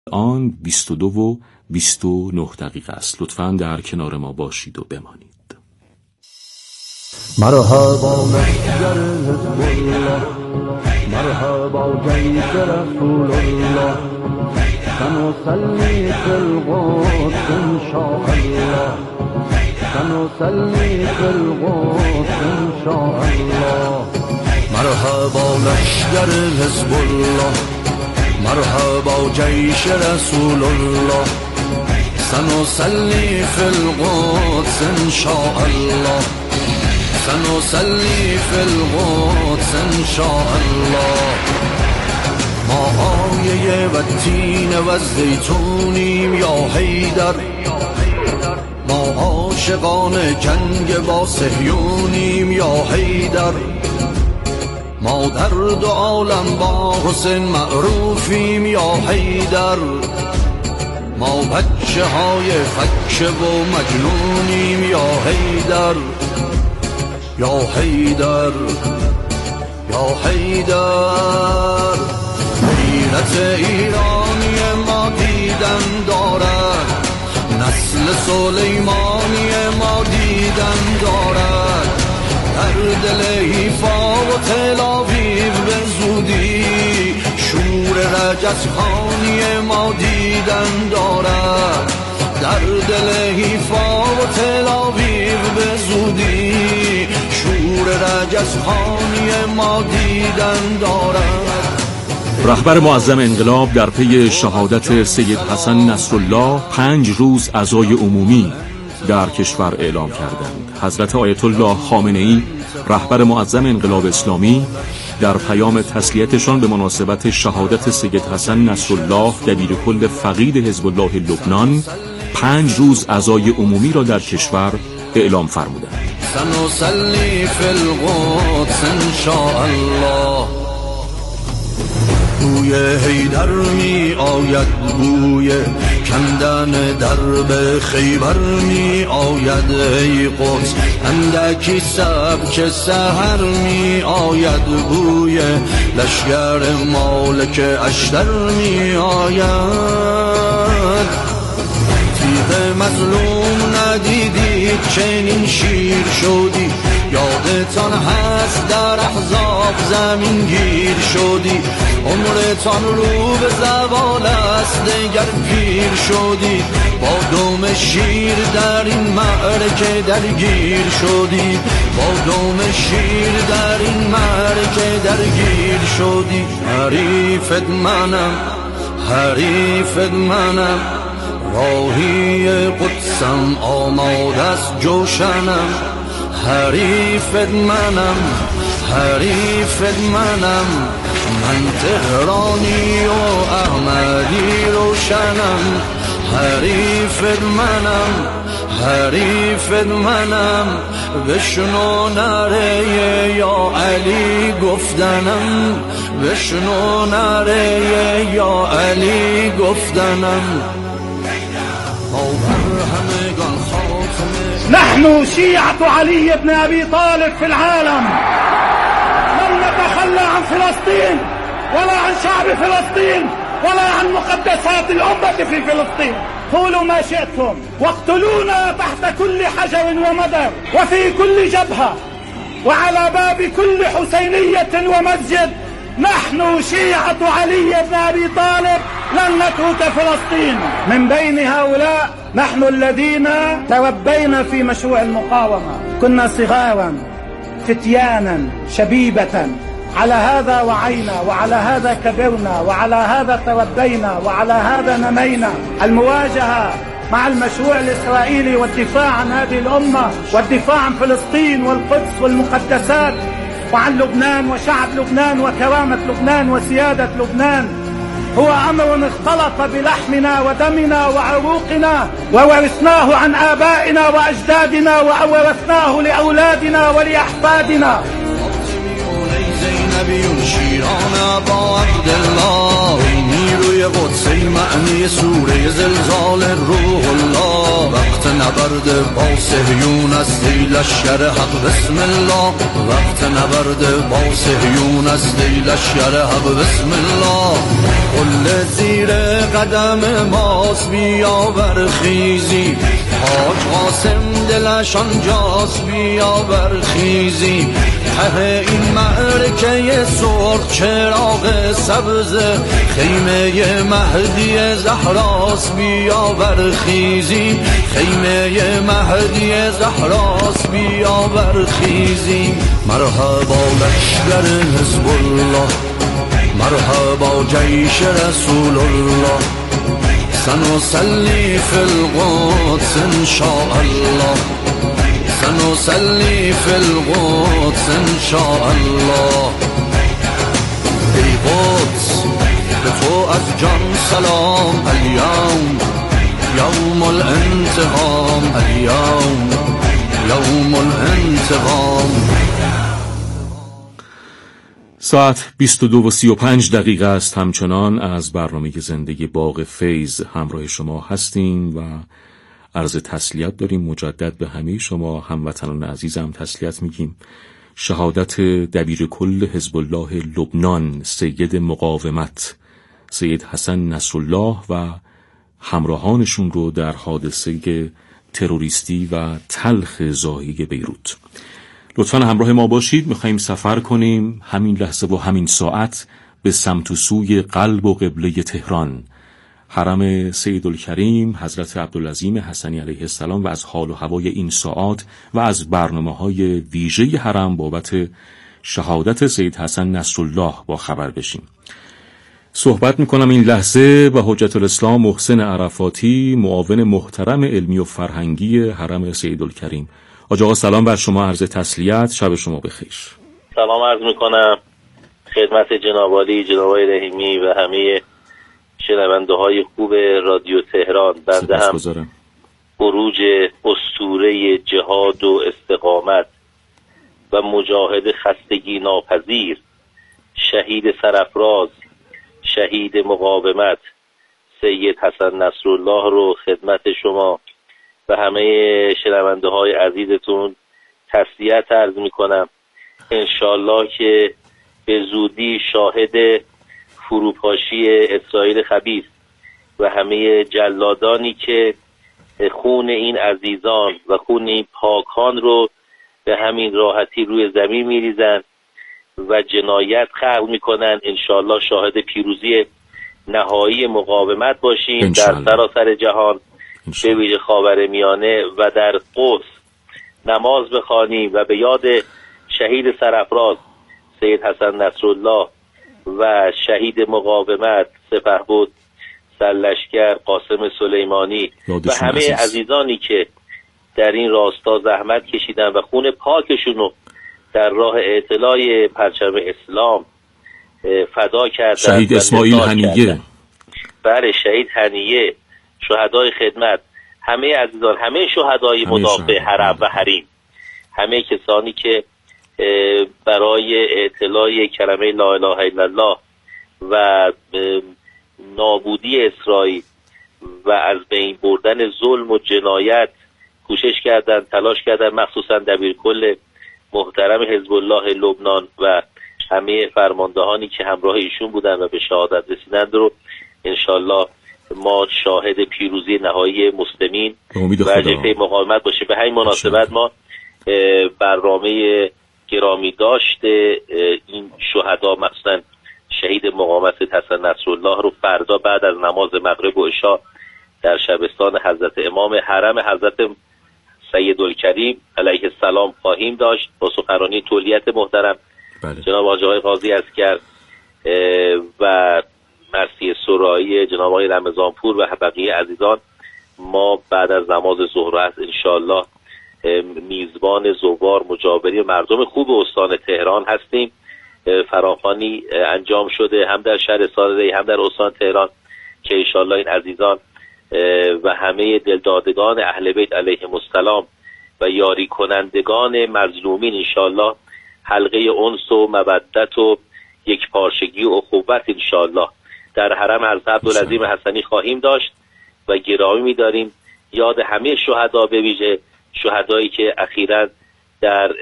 آن 22 و 29 دقیقه است. لطفاً در کنار ما باشید و بمانید. مرحبا لشکر حزب الله، مرحبا جیش رسول الله، سنصلي في القدس إن شاء الله، سنصلي في القدس إن شاء الله. مرحبا لشکر حزب الله، مرحبا جيش رسول الله، سنصلي في القدس إن شاء الله، سنصلي في القدس إن شاء الله. ما آیه و تین و زیتونیم یا حیدر، ما عاشقان جنگ با صهیونیم یا حیدر، ما در دو عالم با حسین معروفیم یا حیدر، ما بچه های فکه و مجنونیم یا حیدر، یا حیدر، یا حیدر. غیرت ایرانی ما دیدن دارد، نسل سلیمانی ما دیدن دارد، در دل حیفا و تل‌آویو به زودی شور رجزخانی ما دیدن دارد، در دل حیفا و تل‌آویو به زودی شور رجزخانی ما دیدن دارد. رهبر معظم انقلاب در پی شهادت سید حسن نصرالله 5 روز عزای عمومی در کشور اعلام کردند. حضرت آیت الله خامنه‌ای رهبر معظم انقلاب اسلامی در پیام تسلیتشان به مناسبت شهادت سید حسن نصرالله دبیرکل فقید حزب الله لبنان 5 روز عزای عمومی را در کشور اعلام فرمودند. سنصلي في القدس إن شاء الله. بوی حیدر می آید، بوی کندن درب خیبر می آید، ای قدس اندکی سبک سحر می آید، بوی لشکر مالک اشتر می آید. تیغ مظلوم ندیدید چنین شیر شدی، یادتان هست در احزاب زمین گیر شدی، عمرتان رو به زوال است دگر پیر شدی، با دم شیر در این معرکه درگیر شدی، با دم شیر در این معرکه درگیر شدی. حریفت منم، حریفت منم، راهی قدسم آماده است جوشنم، حریفت منم، حریفت منم، من تهرانی و احمدی روشنم، حریفت منم، حریفت منم، بشنو نره یا علی گفتنم، بشنو نره یا علی گفتنم. نحن شيعة علي بن أبي طالب في العالم، لن نتخلى عن فلسطين ولا عن شعب فلسطين ولا عن مقدسات الأمة في فلسطين. قولوا ما شئتم واقتلونا تحت كل حجر ومدر وفي كل جبهة وعلى باب كل حسينية ومسجد. نحن شيعة علي بن أبي طالب لن نترك فلسطين. من بين هؤلاء نحن الذين تربينا في مشروع المقاومة، كنا صغارا فتيانا شبيبة، على هذا وعينا وعلى هذا كبرنا وعلى هذا تربينا وعلى هذا نمينا. المواجهة مع المشروع الإسرائيلي والدفاع عن هذه الأمة والدفاع عن فلسطين والقدس والمقدسات وعن لبنان وشعب لبنان وكرامة لبنان وسيادة لبنان هو أمر اختلط بلحمنا ودمنا وعروقنا وورثناه عن آبائنا وأجدادنا وورثناه لأولادنا ولأحفادنا. زینبی شیران با عبدالله نیروی قدسی معنی سوره زلزال روح الله. وقت نبرد با صهیون است ای لشکر حق بسم الله. وقت نبرد با صهیون است ای لشکر حق بسم الله. قله زیر قدم ماست بیا برخیزی. حاج قاسم دلش آنجاست بیا برخیزی. ته این معرکه سرخ چراغ سبز خیمه مهدی زهراست بیا برخیزی. خیمه مهدی زهراست بیا برخیزی. مرحبا لشکر حزب الله، مرحبا جیش رسول الله. سنصلي في القدس إن شاء الله، سنصلي في القدس إن شاء الله. ای قدس به تو از جان سلام. اليوم يوم الانتقام، اليوم يوم الانتقام. ساعت 22:35 است. همچنان از برنامه زندگی باغ فیض همراه شما هستیم و عرض تسلیت داریم مجدد به همه شما هموطنان عزیزم تسلیت میگیم. شهادت دبیر کل حزب الله لبنان سید مقاومت سید حسن نصرالله و همراهانشون رو در حادثه تروریستی و تلخ ضاحی بیروت. لطفاً همراه ما باشید. میخواییم سفر کنیم همین لحظه و همین ساعت به سمت و سوی قلب و قبله تهران، حرم سیدالکریم حضرت عبدالعظیم حسنی علیه السلام و از حال و هوای این ساعات و از برنامه‌های ویژه حرم بابت شهادت سید حسن نصرالله با خبر بشیم. صحبت میکنم این لحظه با حجت الاسلام محسن عرفاتی، معاون محترم علمی و فرهنگی حرم سیدالکریم. آقا سلام بر شما، عرض تسلیت، شب شما بخیر. سلام عرض میکنم خدمت جناب عالی جناب آقای رحیمی و همه شنونده های خوب رادیو تهران. بنده هم بروج اسطوره جهاد و استقامت و مجاهد خستگی ناپذیر، شهید سرافراز، شهید مقاومت سید حسن نصرالله رو خدمت شما و همه شنونده های عزیزتون تسلیت عرض میکنم. انشالله که به زودی شاهد فروپاشی اسرائیل خبیث و همه جلادانی که خون این عزیزان و خون این پاکان رو به همین راحتی روی زمین میریزن و جنایت خلق میکنن، انشالله شاهد پیروزی نهایی مقاومت باشیم در سراسر جهان، به ویژه خاورمیانه و در قدس نماز بخوانیم و به یاد شهید سرافراز سید حسن نصرالله و شهید مقاومت سپهبد سرلشکر قاسم سلیمانی و همه عزیزانی که در این راستا زحمت کشیدن و خون پاکشون رو در راه اعتلاع پرچم اسلام فدا کردن. شهید اسماعیل هنیه، بله شهید هنیه، شهدای خدمت، همه عزیزان، همه شهدای مدافع حرم و حریم، همه کسانی که برای اعتلاع کلمه لا اله الا الله و نابودی اسرائیل و از بین بردن ظلم و جنایت کوشش کردند، تلاش کردند، مخصوصا دبیرکل محترم حزب الله لبنان و همه فرماندهانی که همراه ایشون بودن و به شهادت رسیدند رو انشالله ما شاهد پیروزی نهایی مسلمین و جبهه مقاومت باشه. به همین مناسبت ما برنامه گرامی داشته این شهدا مخصوصا شهید مقاومت حسن نصرالله رو فردا بعد از نماز مغرب و عشا در شبستان حضرت امام حرم حضرت سیدالکریم علیه السلام خواهیم داشت با سخنرانی تولیت محترم جناب آقای قاضی عسکر و مرسی سرایی جناب آقای رمضانپور و بقیه عزیزان. ما بعد از نماز ظهر است انشالله میزبان زوار مجاوری و مردم خوب استان تهران هستیم. فراخوانی انجام شده هم در شهر صادقی هم در استان تهران که انشالله این عزیزان و همه دلدادگان اهل بیت علیهم السلام و یاری کنندگان مظلومین انشالله حلقه انس و مودت و یک پارچگی و اخوت انشالله در حرم حضرت عبدالعظیم حسنی خواهیم داشت و گرامی می‌داریم یاد همه شهدا، به ویژه شهدایی که اخیراً در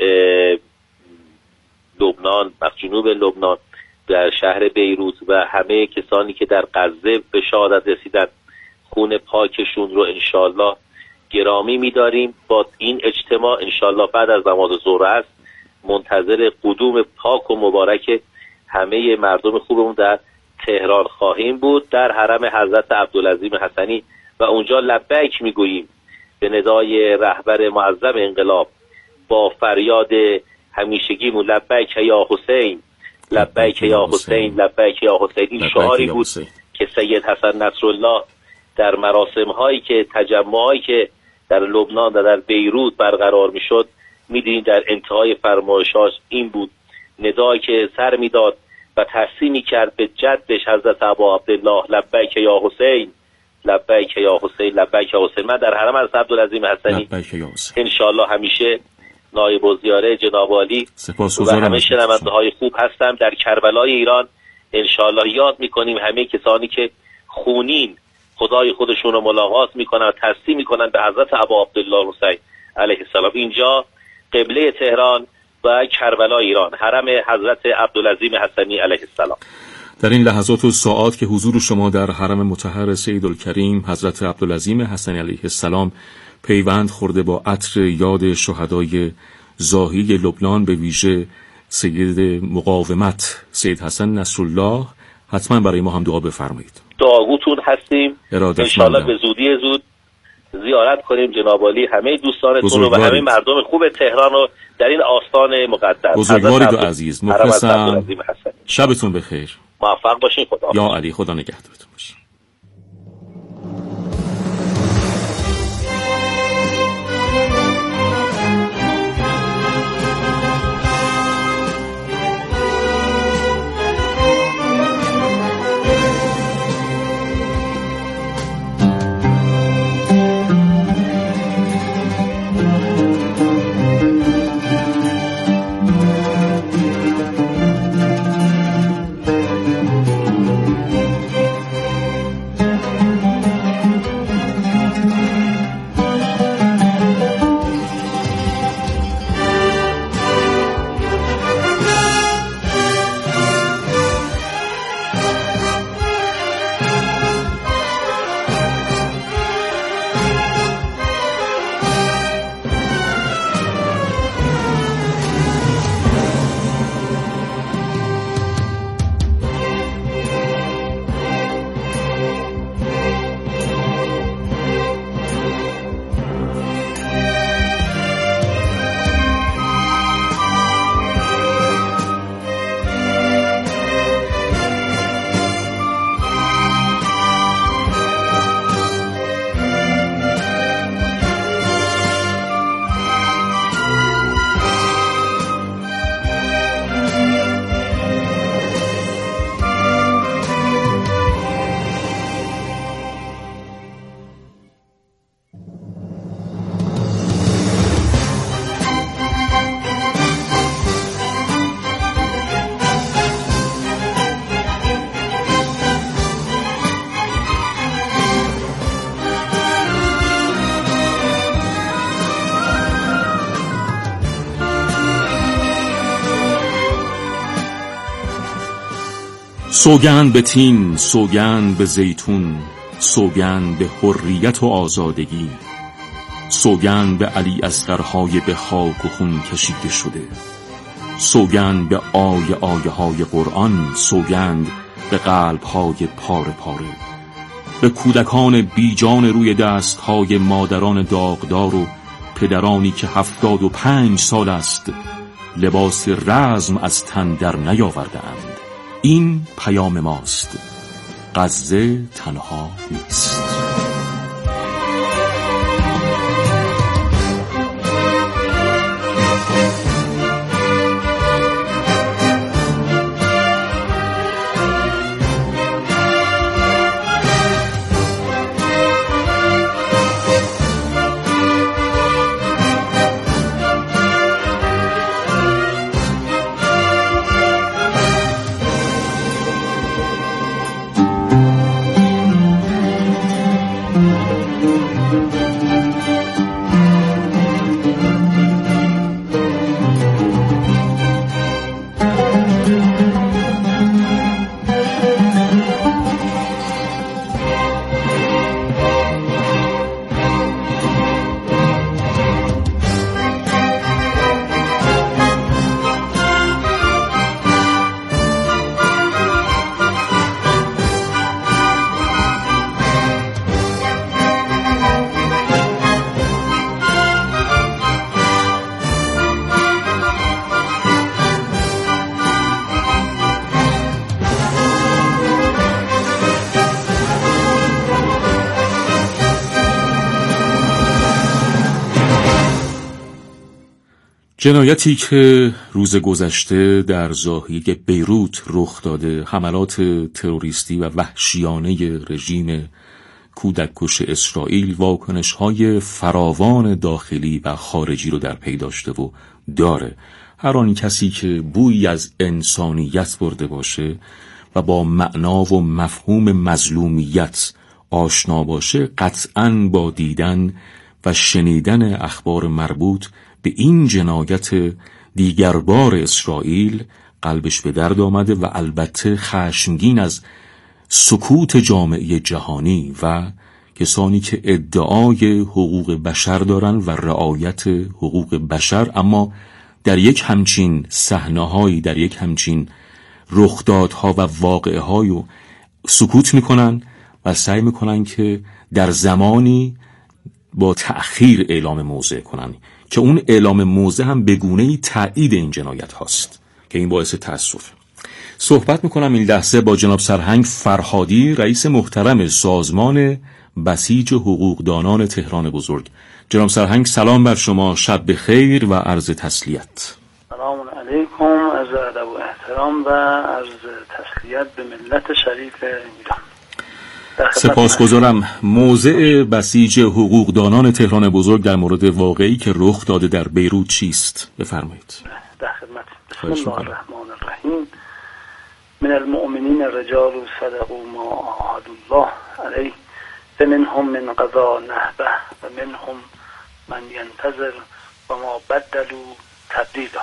لبنان، جنوب لبنان، در شهر بیروت و همه کسانی که در غزه به شهادت رسیدن، خون پاکشون رو انشالله گرامی می‌داریم. با این اجتماع انشالله بعد از نماز ظهر است منتظر قدوم پاک و مبارک همه مردم خوبمون در تهران خواهیم بود، در حرم حضرت عبدالعظیم حسنی، و اونجا لبیک میگوییم به ندای رهبر معظم انقلاب با فریاد همیشگیمون لبیک یا حسین، لبیک یا حسین، لبیک یا حسین. این شعاری بود که سید حسن نصرالله در مراسم هایی که تجمعایی که در لبنان و در بیروت برقرار میشد میدونید در انتهای فرمایشاش این بود، ندایی که سر میداد و تحسینی کرد به جدش حضرت ابا عبدالله لبیک یا حسین، لبیک یا حسین، لبیک یا حسین. من در حرم حضرت عبدالعظیم حسنی انشالله همیشه نایب الزیاره جناب عالی و همه شنونده های خوب هستم. در کربلای ایران انشالله یاد میکنیم همه کسانی که خونین خدای خودشون رو ملاقات میکنن و تسلیم میکنن به حضرت ابا عبدالله حسین علیه السلام. اینجا قبله تهران و کربلای ایران، حرم حضرت عبدالعظیم حسنی علیه السلام. در این لحظات و ساعات که حضور شما در حرم مطهر سیدالکریم حضرت عبدالعظیم حسنی علیه السلام پیوند خورده با عطر یاد شهدای زاهی لبنان، به ویژه سید مقاومت سید حسن نصرالله، حتما برای ما هم دعا بفرمایید. دعاگوتون هستیم. انشاءالله به زودی زود زیارت کنیم جناب عالی همه دوستانتون و همه مردم خوب تهران رو در این آستان مقدس. بزرگوارید و عزیز، مخلصم. شبتون بخیر، موفق باشین. خدا یا علی، خدا نگهدارتون باشه. سوگند به تین، سوگند به زیتون، سوگند به حریت و آزادگی، سوگند به علی اصغرهای به خاک و خون کشیده شده، سوگند به آیه های قرآن، سوگند به قلب‌های پاره پاره، به کودکان بیجان روی دست‌های مادران داغدار و پدرانی که 75 سال است لباس رزم از تن در نیاورده‌اند. این پیام ماست: غزه تنها نیست. جنایتی که روز گذشته در ضاحیه بیروت رخ داده، حملات تروریستی و وحشیانه رژیم کودککش اسرائیل واکنش‌های فراوان داخلی و خارجی رو در پی داشته و داره. هر آن کسی که بویی از انسانیت برده باشه و با معنا و مفهوم مظلومیت آشنا باشه، قطعاً با دیدن و شنیدن اخبار مربوط به این جنایت دیگربار اسرائیل قلبش به درد آمده و البته خشمگین از سکوت جامعه جهانی و کسانی که ادعای حقوق بشر دارن و رعایت حقوق بشر، اما در یک همچین صحنه‌هایی، در یک همچین رخدادها و واقعه‌هایی سکوت میکنن و سعی میکنن که در زمانی با تأخیر اعلام موضع کنن که اون اعلام موضع هم به گونه‌ای تایید این جنایت هاست که این باعث تأسفه. صحبت میکنم این لحظه با جناب سرهنگ فرهادی، رئیس محترم سازمان بسیج حقوقدانان تهران بزرگ. جناب سرهنگ سلام بر شما، شب بخیر و عرض تسلیت. سلام علیکم، از ادب و احترام و عرض تسلیت به ملت شریف ایران. سپاسگزارم. موضع بسیج حقوقدانان تهران بزرگ در مورد واقعی که رخ داده در بیروت چیست؟ بفرمایید. در خدمت. بسم الله الرحمن الرحیم. من المؤمنین رجال صدقوا ما عاهدوا الله علیه فمنهم من قضا نحبه و منهم من ینتظر و ما بدلوا تبدیلا.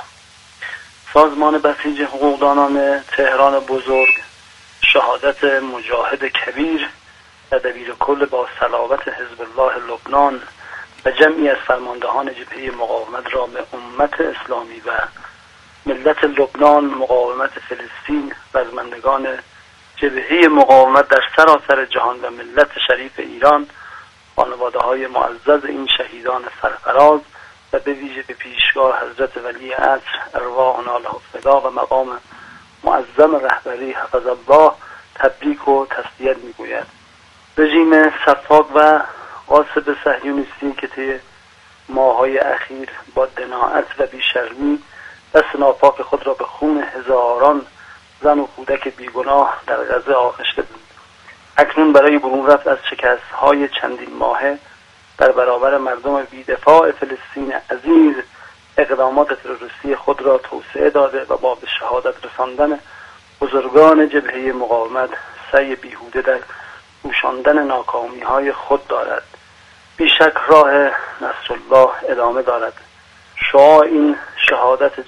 سازمان بسیج حقوقدانان تهران بزرگ شهادت مجاهد کبیر و دبیر کل با صلابت حزب الله لبنان و جمعی از فرماندهان جبهه مقاومت را به امت اسلامی و ملت لبنان، مقاومت فلسطین و رزمندگان جبهه مقاومت در سراسر جهان و ملت شریف ایران، خانواده های معزز این شهیدان سرفراز و به ویژه به پیشگاه حضرت ولی عصر ارواحنا له الفدا و مقام معظم رهبری حفظ الله تبریک و تسلیت میگوید. رژیم سفاک و غاصب صهیونیستی که طی ماه‌های اخیر با دناعت و بیشرمی دست ناپاک خود را به خون هزاران زن و کودک بیگناه در غزه آغشته بود، اکنون برای برون رفت از شکست‌های چندین ماهه در برابر مردم بی‌دفاع فلسطین عزیز اقدامات تروریستی خود را توسعه داده و با به شهادت رساندن بزرگان جبهه مقاومت سعی بیهوده در پوشاندن ناکامی‌های خود دارد. بیشک راه نصرالله ادامه دارد. شعاع این شهادت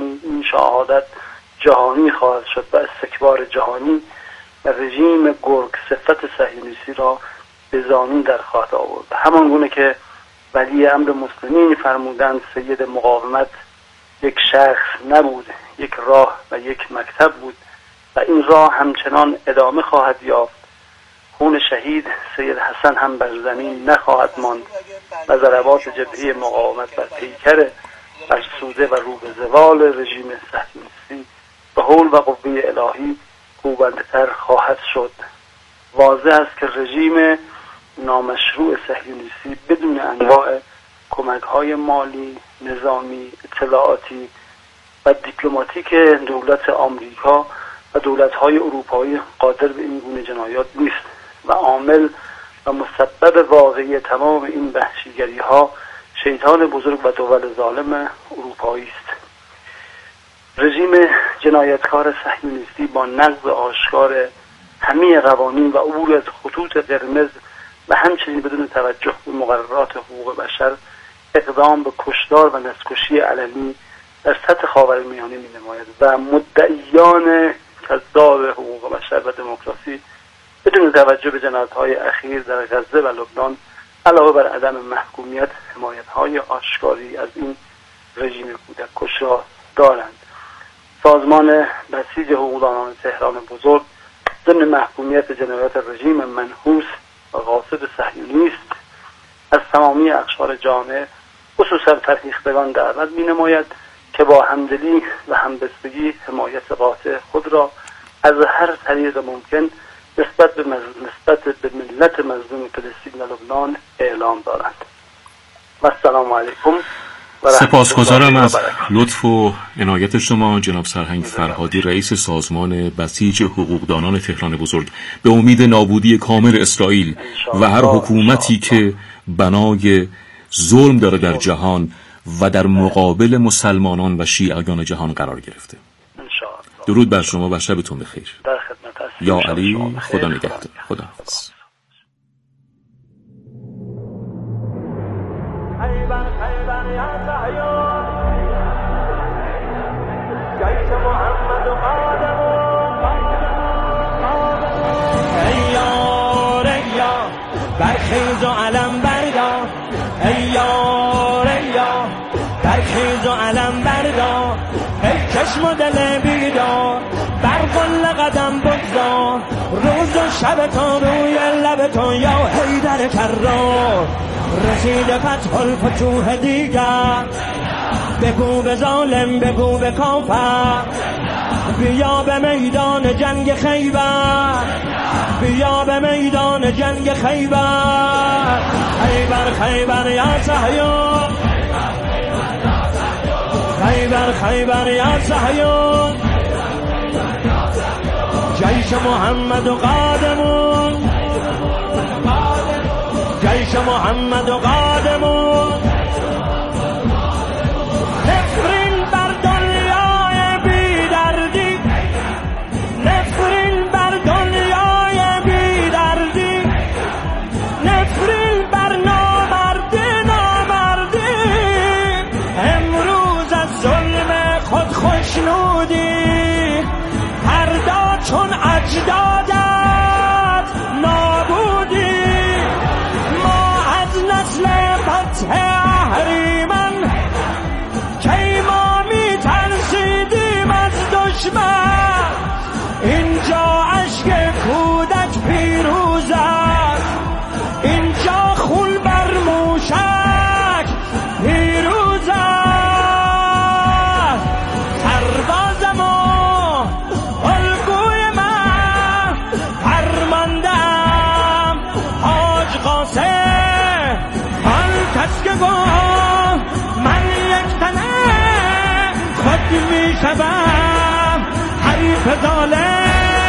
جهانی خواهد شد و استکبار جهانی و رژیم گرگ صفت صهیونیستی را به زانون در خواهد آورد. همان گونه که ولی امر مسلمین فرمودند سید مقاومت یک شخص نبود، یک راه و یک مکتب بود و این راه همچنان ادامه خواهد یافت. خون شهید سید حسن هم بر زمین نخواهد ماند و ضربات جبهه مقاومت بر پیکر فرسوده و رو به زوال رژیم صهیونیستی به حول و قوه الهی کوبنده‌تر خواهد شد. واضح است که رژیم نامشروع صهیونیستی بدون انواع کمک‌های مالی، نظامی، اطلاعاتی و دیپلماتیک دولت آمریکا و دولت‌های اروپایی قادر به این گونه جنایات نیست و عامل و مسبب واقعی تمام این وحشیگری‌ها شیطان بزرگ و دول ظالم اروپایی است. رژیم جنایتکار صهیونیستی با نقض آشکار همه قوانین و عبور از خطوط قرمز و همچنین بدون توجه به مقررات حقوق بشر اقدام به کشتار و نسل‌کشی علنی در سطح خاورمیانه می‌نماید و مدعیان کذاب حقوق بشر و دموکراسی بدون توجه به جنایت‌های اخیر در غزه و لبنان علاوه بر عدم محکومیت حمایت‌های آشکاری از این رژیم کودککش را دارند. سازمان بسیج حقوقدانان تهران بزرگ ضمن محکومیت جنایات رژیم منحوس و غاصب صهیونیست از تمامی اقشار جامعه خصوصا فرهیختگان دعوت می‌نماید که با همدلی و همبستگی حمایت قاطع خود را از هر طریق ممکن نسبت به ملت مظلوم فلسطین و لبنان اعلام دارند. و السلام علیکم سپاسگزارم از لطف و عنایت شما جناب سرهنگ فرهادی، رئیس سازمان بسیج حقوقدانان تهران بزرگ. به امید نابودی کامل اسرائیل و هر حکومتی که بنای ظلم داره در جهان و در مقابل مسلمانان و شیعیان جهان قرار گرفته. درود بر شما و شبتون بخیر. در خدمت هستم. یا علی، خدا نگهدار. خدا حافظ. برخیز و علم بردار، ای یار ای یار، برخیز و علم بردار، ای چشم و دل بیدار، بر قل قدم بگذار، روز و شب تا روی لب تو یا حیدر کرار. رسید فتح الفتوح دیگر، بگو به ظالم بگو به کافر، بیا به میدان جنگ خیبر، بیا به میدان جنگ خیبر. خیبر خیبر یا صهیون، خیبر خیبر یا صهیون، جیش محمد و قادمون، جیش محمد و قادمون. نفرین بر دنیای بی دردی، نفرین بر دنیای بی دردی، نفرین بر نامردی نامردی. امروز از ظلم خود خوشنودی، فردا چون اجدادت نابودی. ما از نسل فتح اهریمن کی ما می ترسیدیم از دشمن. اینجا اشک کودک پیروز است، اینجا خون بر موشک پیروز است. سرباز ما الگوی من فرماندم، حاج قاسم آن کس که گفت من یک تنه خود می شدم حریف ظالم.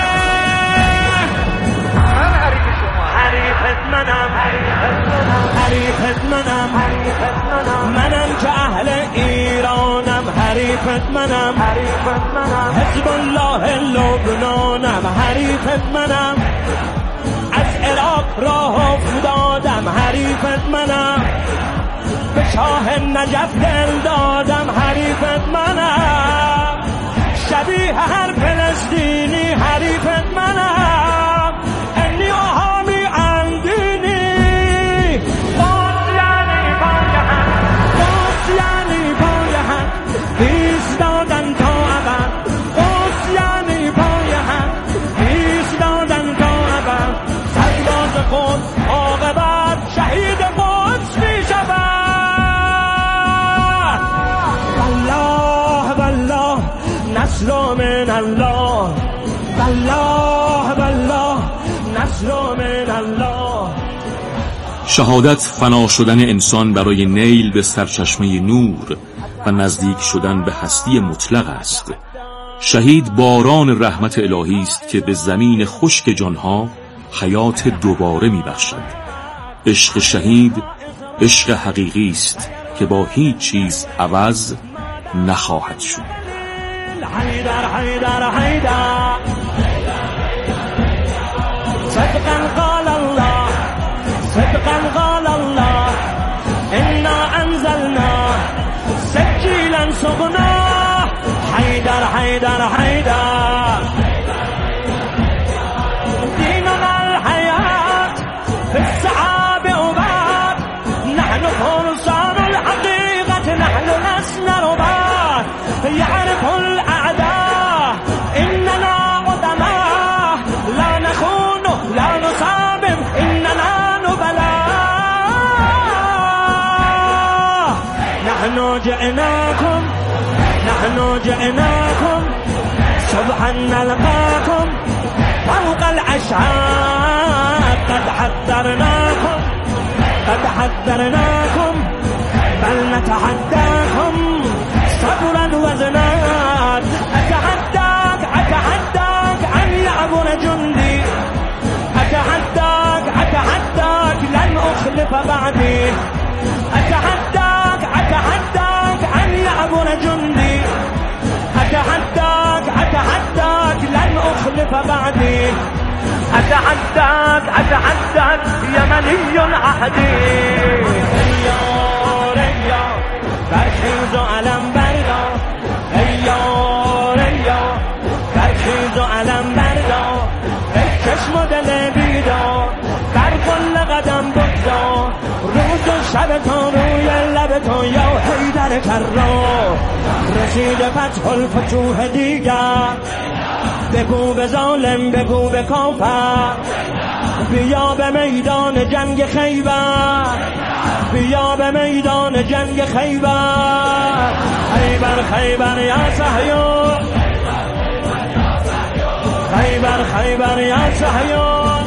حریفت منم، حریفت منم، منم که اهل ایرانم. حریفت منم، حزب الله لبنانم. حریفت منم، از عراق راه افتادم. حریفت منم، به شاه نجف دل دادم. حریفت منم، شبیه هر فلسطینی. حریفت منم، انی آهامی اندینی. باز یعنی پای هم، باز یعنی پای هم، ایستادن تا ابد. باز یعنی پای هم، ایستادن تا ابد. سرباز خود عاقبت شهید قدس می شود. والله والله نصر من الله، والله والله نصر من الله. شهادت فنا شدن انسان برای نیل به سرچشمه نور و نزدیک شدن به هستی مطلق است. شهید باران رحمت الهی است که به زمین خشک جانها حیات دوباره میبخشد. عشق شهید عشق حقیقی است که با هیچ چیز عوض نخواهد شد. حیدر حیدر حیدر، صدقا قال الله، صدقا قال الله، انا انزلنا سجیلا سقنا. حیدر حیدر حیدر، دیننا الحیات فی الصعاب عباد، نحن فرسان الحقیقت، نحن لسنا رباد. يعرف الأعداء إننا قدماء، لا نخون لا نصابم إننا نبلاء. نحن جئناكم، نحن جئناكم صبحا نلقاكم فوق العشاء. قد حذرناكم، قد حذرناكم، بل نتحداكم صبرا وزنات أتحداك أن يعبر جندي أتحداك لن أخلف بعدي أتحداك أن يعبر جندي أتحداك لن أخلف بعدي أتحداك يمني عهدي ريا برخیز و علم بردار ریا برخیز و علم بردار ای چشم و دل بیدار بر کل قدم بگذار روز و شب تو روی لب تو یا حیدر کرار رسید فتح الفتوح دیگر بگو به ظالم بگو به کافر بیا به میدان جنگ خیبر بیا به میدان جنگ خیبر خیبر یا صهیون خیبر یا صهیون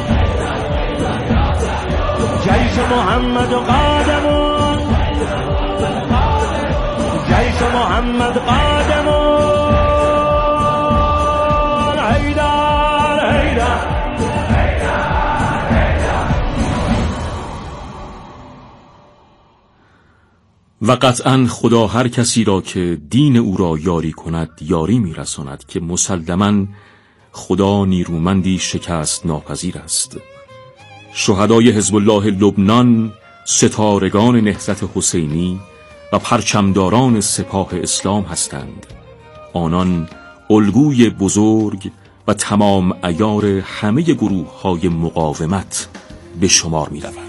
جیش محمد قادمون جیش محمد قادمون و قطعا خدا هر کسی را که دین او را یاری کند یاری می‌رساند که مسلماً خدا نیرومندی شکست ناپذیر است. شهدای حزب الله لبنان، ستارگان نهضت حسینی و پرچمداران سپاه اسلام هستند. آنان الگوی بزرگ و تمام عیار همه گروه‌های مقاومت به شمار می‌روند.